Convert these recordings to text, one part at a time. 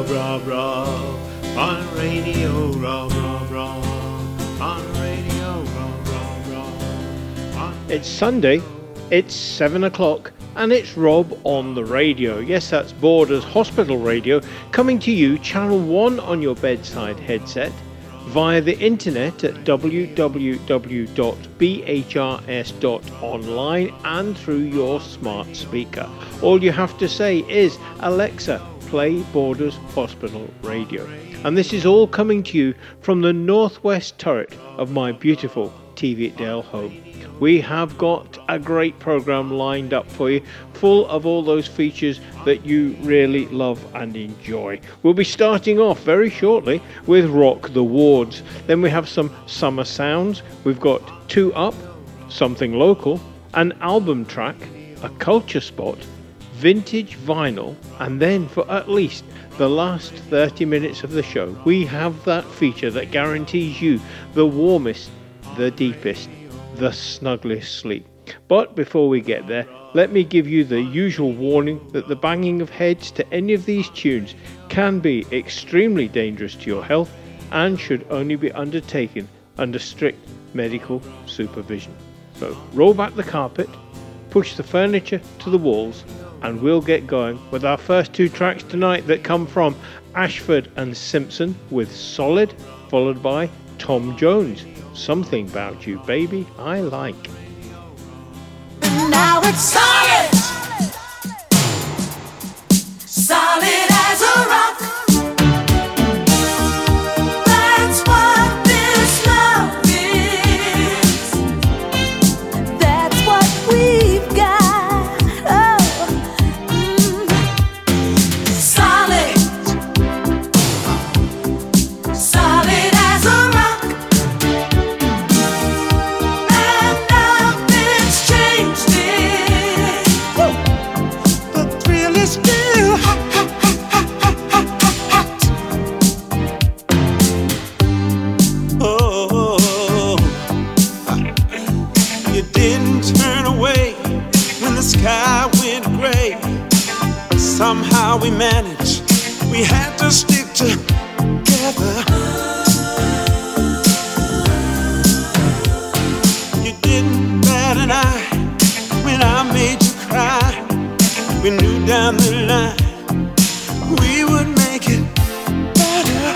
rob, rob, rob. On radio, rob, rob, rob. On radio, rob, rob, rob. It's Sunday, it's 7 o'clock, and it's Rob on the radio. Yes, that's Borders Hospital Radio, coming to you Channel 1 on your bedside headset, via the internet at www.bhrs.online and through your smart speaker. All you have to say is, Alexa, play Borders Hospital Radio. And this is all coming to you from the northwest turret of my beautiful Teviotdale home. We have got a great programme lined up for you, full of all those features that you really love and enjoy. We'll be starting off very shortly with Rock the Wards. Then we have some summer sounds. We've got Two Up, something local, an album track, a culture spot, vintage vinyl, and then for at least the last 30 minutes of the show, we have that feature that guarantees you the warmest, the deepest, the snugglest sleep. But before we get there, let me give you the usual warning that the banging of heads to any of these tunes can be extremely dangerous to your health and should only be undertaken under strict medical supervision. So roll back the carpet, push the furniture to the walls, and we'll get going with our first two tracks tonight that come from Ashford and Simpson with Solid, followed by Tom Jones, Something About You Baby I Like. Now it's solid, solid as a rock. That's what this love is. That's what we've got. Oh, solid, solid as a rock. And nothing's changed it. The thrill is still hot, hot, hot, hot, hot, hot, hot, hot. Oh, you didn't turn away when the sky went gray. Somehow we managed. We had to stick together. You didn't bat an eye when I made you cry. We knew down the line we would make it better.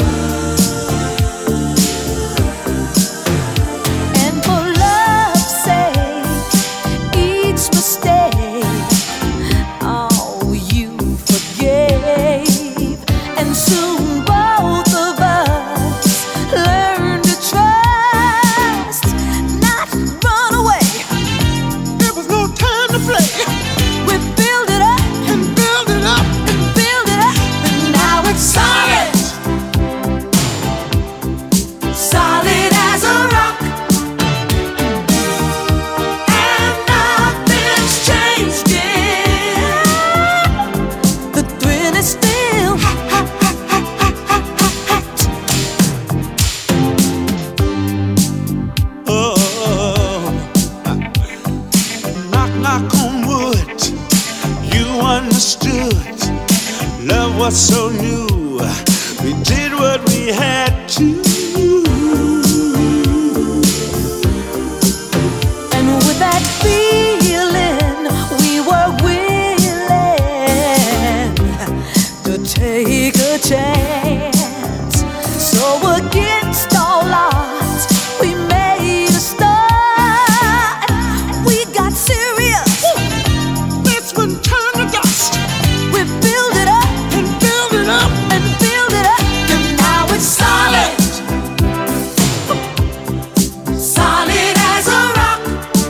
And for love's sake, each mistake, oh, you forgave. And soon both of us learned to trust, not run away. There was no time to play. We build it up and build it up and build it up, and now it's solid, solid as a rock. And nothing's changed it. The thrill is still hot, hot, hot, hot, hot, hot, hot. Oh, knock, knock on wood. You understood. Love was so new. We did what we had to. And with that feeling, we were willing to take a chance. So against all odds, we made a start. We got serious. This one turned to dust. We build it up and build it up and build it up, and now it's solid, solid as a rock.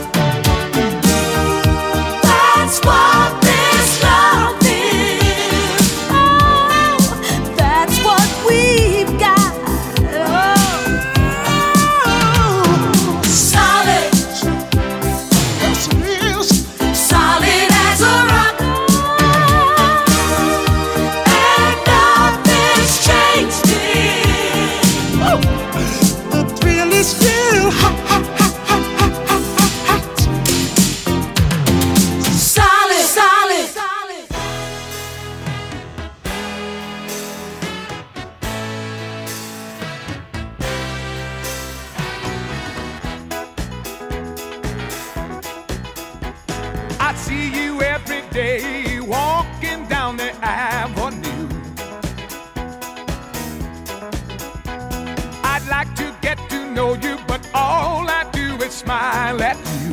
That's what this love is. Oh, that's what we've got. I see you every day walking down the avenue. I'd like to get to know you, but all I do is smile at you.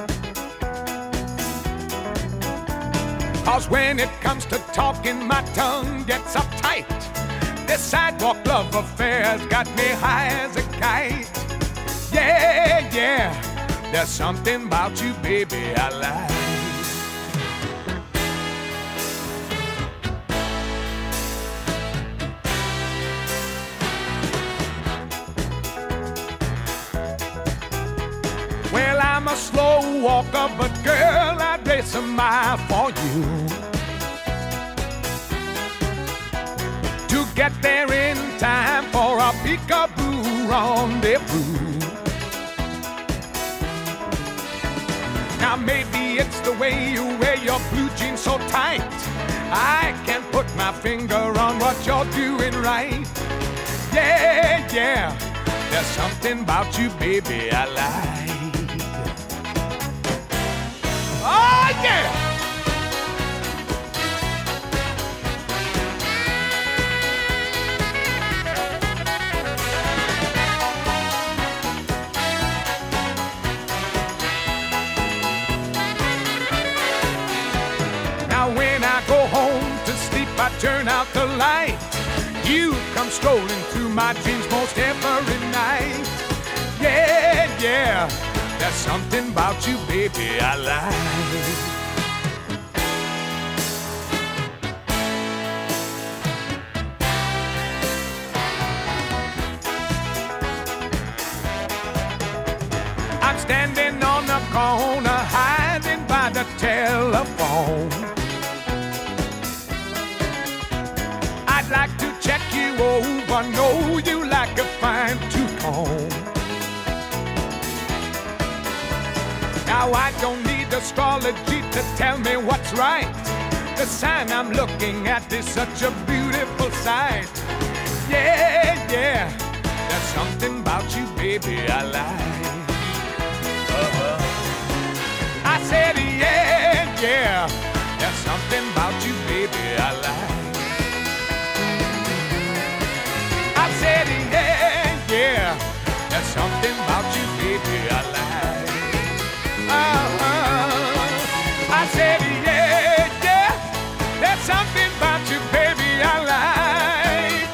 'Cause when it comes to talking, my tongue gets uptight. This sidewalk love affair's got me high as a kite. Yeah, yeah, there's something about you, baby, I like. Well, I'm a slow walker, but girl, I'd race a mile for you. To get there in time for a peekaboo rendezvous. Now maybe it's the way you wear your blue jeans so tight. I can't put my finger on what you're doing right. Yeah, yeah, there's something about you, baby, I like. Oh, yeah! Now when I go home to sleep, I turn out the light. You come strolling through my dreams most every night. Yeah, yeah, there's something about you, baby, I like. I'm standing on the corner, hiding by the telephone. I'd like to check you over, know you like a fine tooth comb. Now I don't need astrology to tell me what's right. The sign I'm looking at is such a beautiful sight. Yeah, yeah, there's something about you, baby, I like. I said, yeah, yeah, there's something about you, baby, I like. I said, yeah, yeah, there's something about you, baby, I like. I said, yeah, yeah, there's something about you, baby, I like.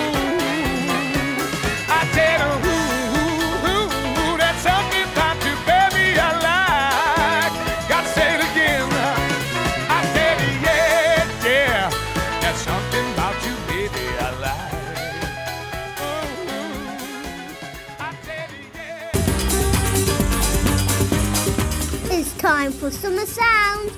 Ooh, I said, ooh, there's something about you, baby, I like. Gotta say it again. I said, yeah, yeah, there's something about you, baby, I like. Ooh, I said, yeah. It's time for Summer Sound.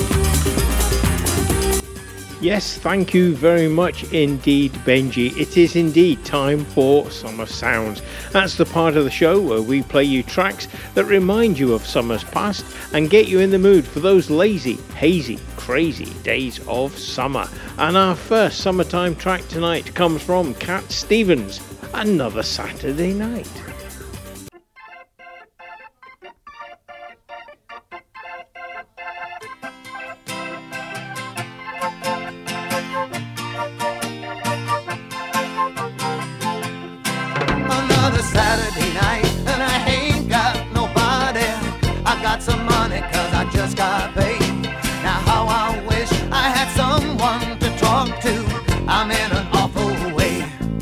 Yes, thank you very much indeed, Benji. It is indeed time for Summer Sounds. That's the part of the show where we play you tracks that remind you of summers past and get you in the mood for those lazy, hazy, crazy days of summer. And our first summertime track tonight comes from Cat Stevens, Another Saturday Night. Another Saturday night and I ain't got nobody. I got some money 'cause I just got paid. Now how I wish I had someone to talk to. I'm in an awful way.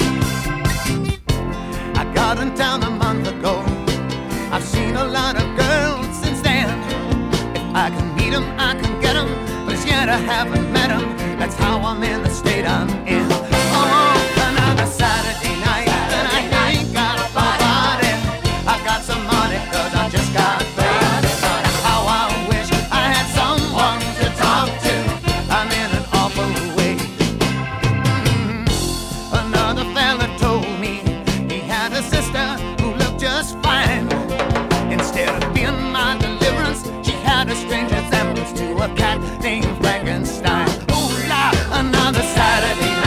I got in town a month ago. I've seen a lot of girls since then. If I can meet 'em, I can get 'em, but as yet I haven't met 'em. That's how I'm in the state I'm in. Oh, another Saturday night. Some money 'cause I just got paid. How I wish I had someone to talk to. I'm in an awful way. Another fella told me he had a sister who looked just fine. Instead of being my deliverance, she had a strange resemblance to a cat named Frankenstein. Ooh la, another Saturday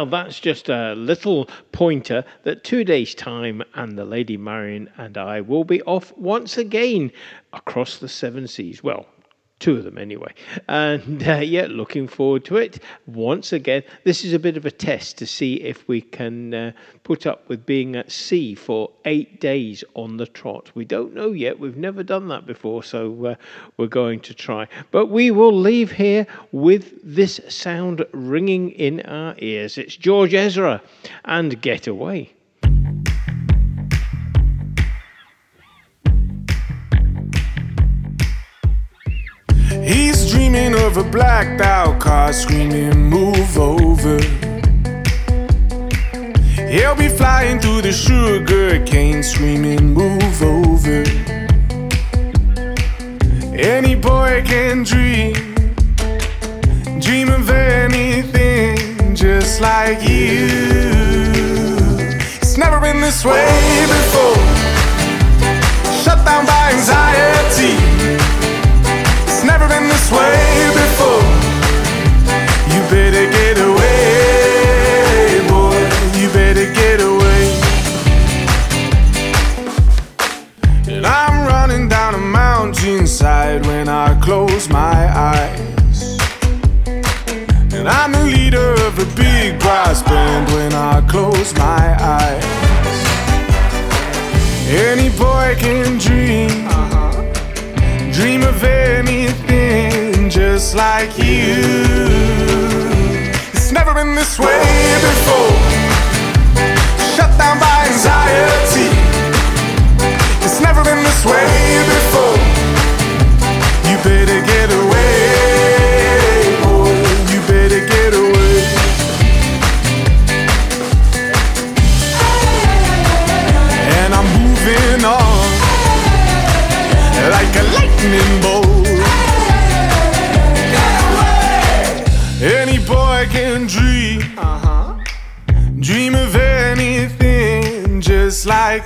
Well, that's just a little pointer that 2 days' time and the Lady Marion and I will be off once again across the seven seas. Well, two of them anyway. And yeah, looking forward to it. Once again, this is a bit of a test to see if we can put up with being at sea for 8 days on the trot. We don't know yet. We've never done that before, so we're going to try. But we will leave here with this sound ringing in our ears. It's George Ezra and Get Away. He's dreaming of a blacked out car screaming, move over. He'll be flying through the sugar cane screaming, move over. Any boy can dream of anything just like you. It's never been this way before, shut down by anxiety. Never been this way before. You better get away, boy. You better get away. And I'm running down a mountainside when I close my eyes. And I'm the leader of a big brass band when I close my eyes. Any boy can dream of anything just like you. It's never been this way before, shut down by anxiety. It's never been this way before. You better get away, boy. You better get away. And I'm moving on like a lightning bolt. Any boy can dream of anything just like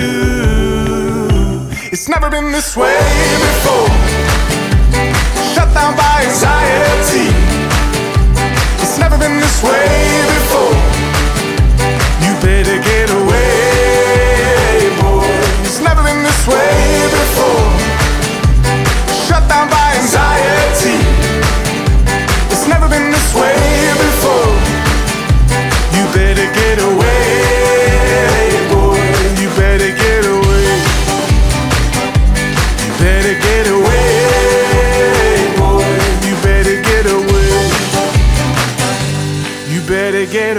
you. It's never been this way before, shut down by anxiety. It's never been this way before. You better get away, boy. It's never been this way before, shut down by anxiety. It's never been this way before. You better get away, boy. You better get away. You better get away, boy. You better get away. You better get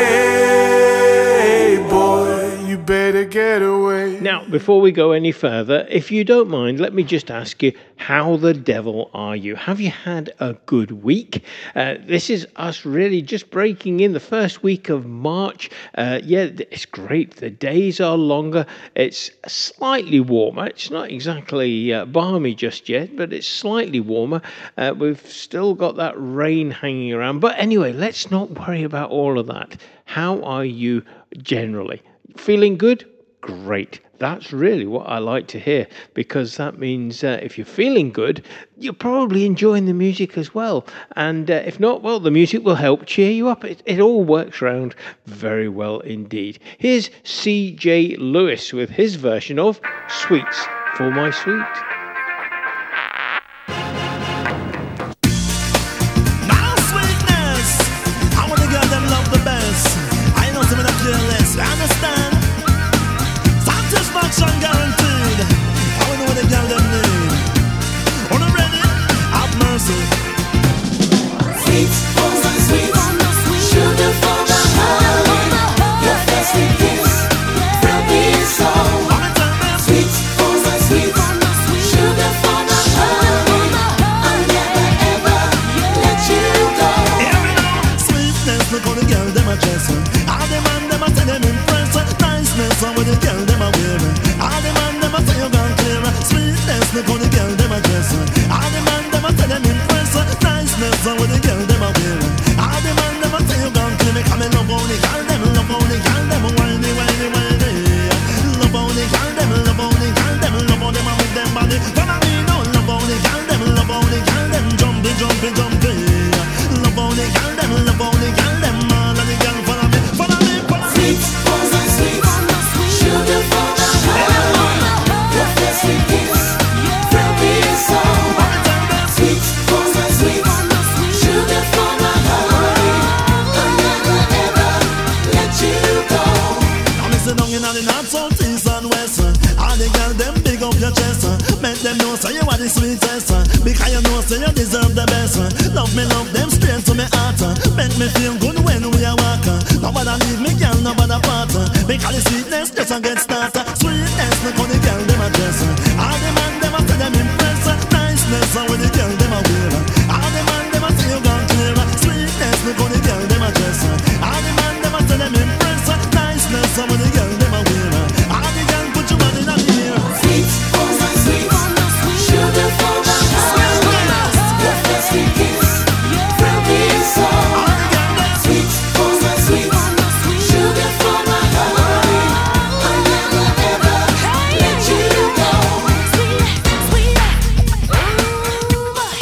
away, boy. You better get away. Now, before we go any further, if you don't mind, let me just ask you, how the devil are you? Have you had a good week? This is us really just breaking in the first week of March. Yeah, it's great. The days are longer. It's slightly warmer. It's not exactly balmy just yet, but it's slightly warmer. We've still got that rain hanging around. But anyway, let's not worry about all of that. How are you generally? Feeling good? Great. That's really what I like to hear, because that means if you're feeling good, you're probably enjoying the music as well. And if not, well, the music will help cheer you up. It all works around very well indeed. Here's C.J. Lewis with his version of Sweets for My Sweet. My sweetness, I want to girl them love the best. I know some of them careless, I understand. Satisfaction guaranteed. I wonder what the girl them need. On the ready, have mercy. Sweets for my sweets, sugar for my honey. Your first kiss will be so. Sweets for my sweets, sugar for my honey. I'll never ever let you go. Sweetness, look on the girl them a dress. All the man them a say them impress. Niceness, on with the girl them a wear. All the man them a say you gone clear. Sweetness, look on the girl them a dress. All the man them a say them impress. Niceness, on with the girl them a wear. All the man them a say you gone clear. Me come and love on the girl them, love on the girl them, whiny, whiny, whiny. Love on the girl them, love on the girl them, love on them and with them body. Follow me now, love on the girl them, love on the girl them, jumping, jumping, jumping. Love on the girl them, love on the girl them, all of the girl. them know say you are the sweetest, because you know say you deserve the best. Love them straight to me heart. Make me feel good when we are walking. Nobody leave me, girl, nobody part. Because the sweetness just a get started. Sweetness, look how the girl them a dress. All the man them a say them impress. Niceness, how the girl them a wear. All the man them a say you gone clear. Sweetness, look how the girl them a dress. All the man them a say them impress. Niceness, how the girl them a wear. All the girl put your body in the air. Sweet, oh my sweet, sugar for my heart. Your first sweet kiss from this song. Sweet, oh my sweet, sugar for my heart. I'll never ever let you go. Sweet, sweet, ooh boy.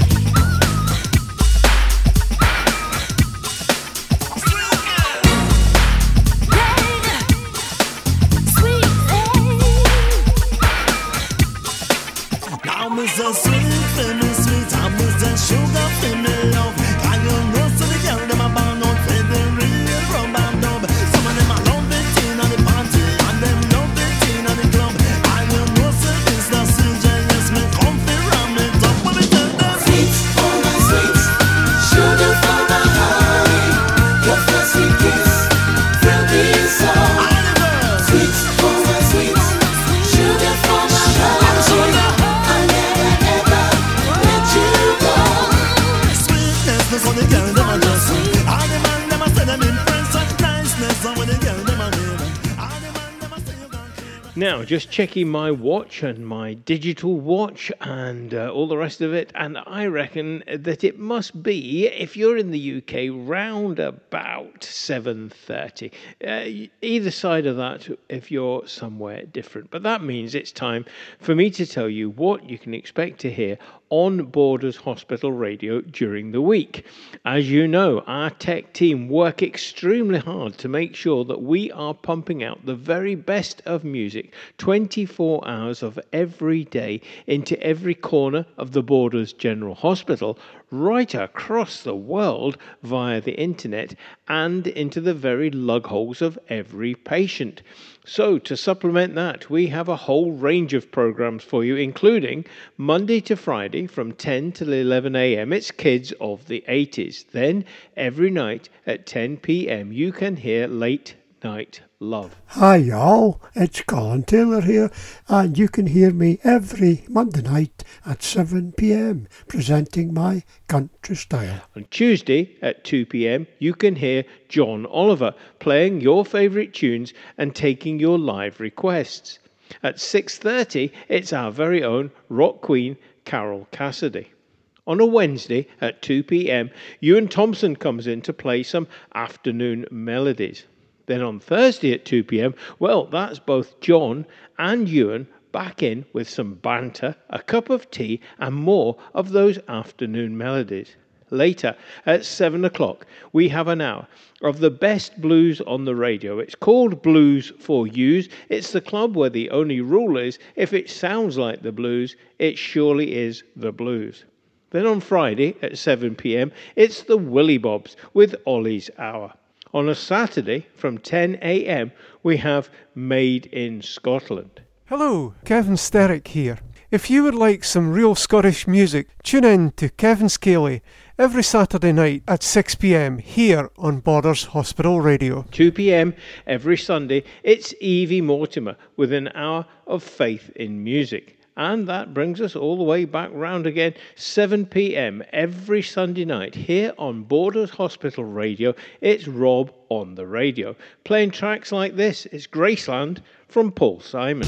Now me say sweet, for me sweet, and me say sugar for me love. Can you know so the girl them a born out for the real rum and dub. Some of them a love it in on the party, and them love it in on the club. And you know so this the season, yes me come fi ram it up. What me tell them? Sweet, oh my sweet, sugar for my heart. Your first sweet kiss from this song. All the girls, Sweet, oh my sweet, sugar for my heart. I'll never ever let you go. sweetness, look how the girl them a dress. All the man them a say them impress. Niceness, how the girl them a wear. All the man them a say you gone clear. Now, just checking my watch and my digital watch and all the rest of it, and I reckon that it must be, if you're in the UK, round about 7:30. Either side of that, if you're somewhere different. But that means it's time for me to tell you what you can expect to hear on Borders Hospital Radio during the week. As you know, our tech team work extremely hard to make sure that we are pumping out the very best of music 24 hours of every day into every corner of the Borders General Hospital, right across the world via the internet and into the very lug holes of every patient. So to supplement that, we have a whole range of programs for you, including Monday to Friday from 10 till 11 a.m. It's Kids of the 80s. Then every night at 10 p.m. you can hear Late Night Love. Hi y'all, it's Colin Taylor here, and you can hear me every Monday night at 7 p.m. presenting my country style. On Tuesday at 2 p.m. you can hear John Oliver playing your favourite tunes and taking your live requests. At 6:30 it's our very own rock queen Carol Cassidy. On a Wednesday at 2 p.m. Ewan Thompson comes in to play some afternoon melodies. Then on Thursday at 2 p.m, well, that's both John and Ewan back in with some banter, a cup of tea, and more of those afternoon melodies. Later, at 7 o'clock, we have an hour of the best blues on the radio. It's called Blues for Yous. It's the club where the only rule is, if it sounds like the blues, it surely is the blues. Then on Friday at 7 p.m, it's the Willy Bobs with Ollie's Hour. On a Saturday from 10 a.m, we have Made in Scotland. Hello, Kevin Sterick here. If you would like some real Scottish music, tune in to Kevin Scaley every Saturday night at 6 p.m. here on Borders Hospital Radio. 2 p.m. every Sunday, it's Evie Mortimer with an hour of faith in music. And that brings us all the way back round again, 7 p.m. every Sunday night here on Borders Hospital Radio. It's Rob on the radio, playing tracks like this. It's Graceland from Paul Simon.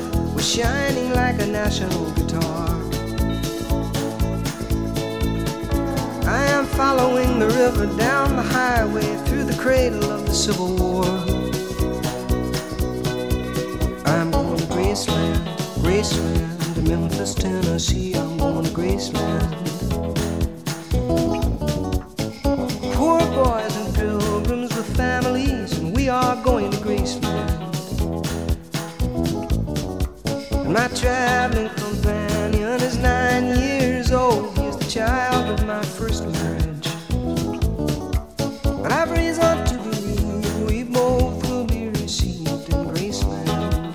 Shining like a national guitar. following the river down the highway through the cradle of the Civil War. I'm going to Graceland, Graceland, to Memphis, Tennessee. I'm going to Graceland. Poor boys and pilgrims with families, and we are going to Graceland. And my traveling companion is 9 years old. He is the child of my first marriage. But I've reason to believe we both will be received in Graceland.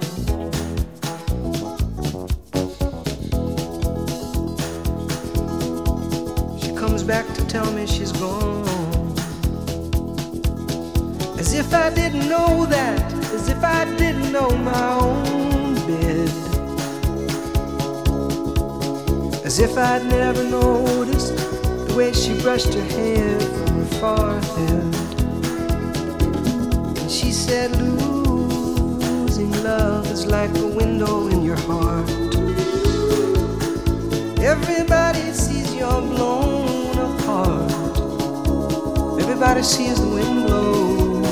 She comes back to tell me she's gone, as if I didn't know that, as if I didn't know my own bed, as if I'd never noticed the way she brushed her hair from her forehead. And she said, losing love is like a window in your heart. Everybody sees you're blown apart. Everybody sees the wind blow.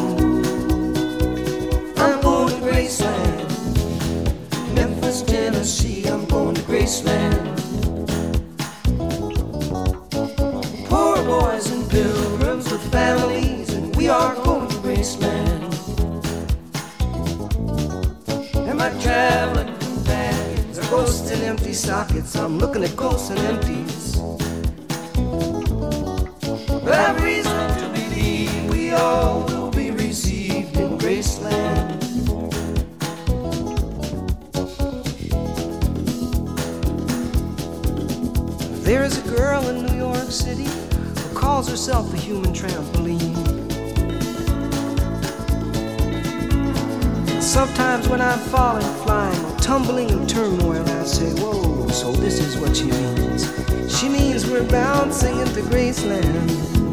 I'm going to Graceland, Memphis, Tennessee. I'm going to Graceland. Poor boys and pilgrims with families, and we are going to Graceland. And my traveling companions are ghosts and empty sockets. I'm looking at ghosts and empties. But I've reason to believe we all will be received in Graceland. There is a girl in New York City who calls herself a human trampoline. Sometimes when I'm falling, flying, or tumbling in turmoil, I say, whoa, so this is what she means. She means we're bouncing into Graceland.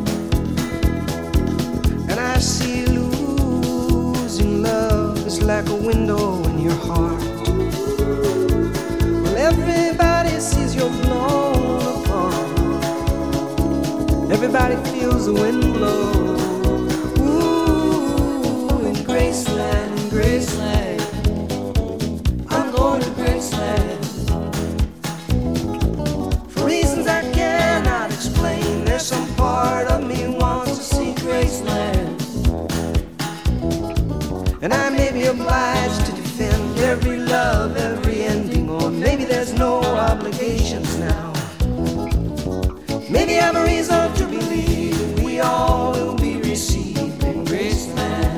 And I see losing love is like a window in your heart. Well, everybody sees you're blown apart. Everybody feels the wind blow. Ooh, in Graceland, in Graceland. I'm going to Graceland. For reasons I cannot explain, there's some part of me wants to see Graceland. And I may be obliged to defend every love, every ending, or maybe there's no obligations now. Maybe I have a reason to believe we all will be received in Graceland.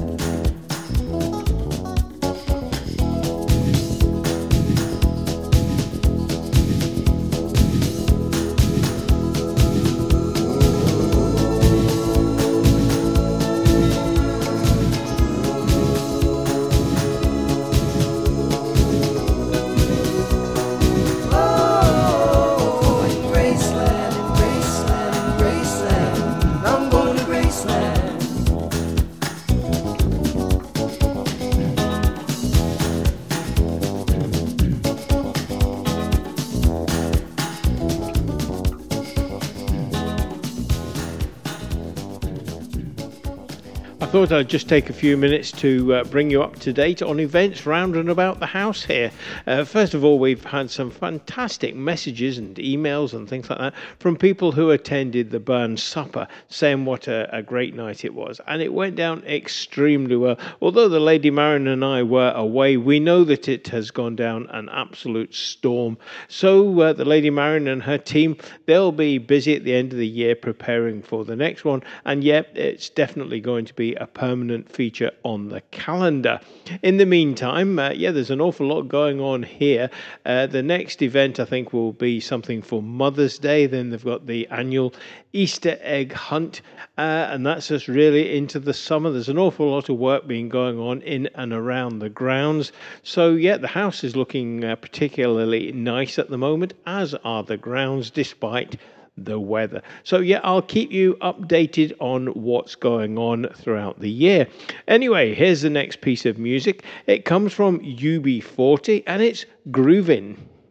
I thought I'd just take a few minutes to bring you up to date on events round and about the house here. First of all, we've had some fantastic messages and emails and things like that from people who attended the Burn Supper, saying what a great night it was. And it went down extremely well. Although the Lady Marion and I were away, we know that it has gone down an absolute storm. So the Lady Marion and her team, they'll be busy at the end of the year preparing for the next one. And yet, it's definitely going to be a permanent feature on the calendar. In the meantime, there's an awful lot going on here. The next event, I think, will be something for Mother's Day. Then they've got the annual Easter egg hunt, and that's just really into the summer. There's an awful lot of work being going on in and around the grounds. So, the house is looking particularly nice at the moment, as are the grounds, despite the weather. So I'll keep you updated on what's going on throughout the year. Anyway, here's the next piece of music. It comes from UB40 and it's Groovin'.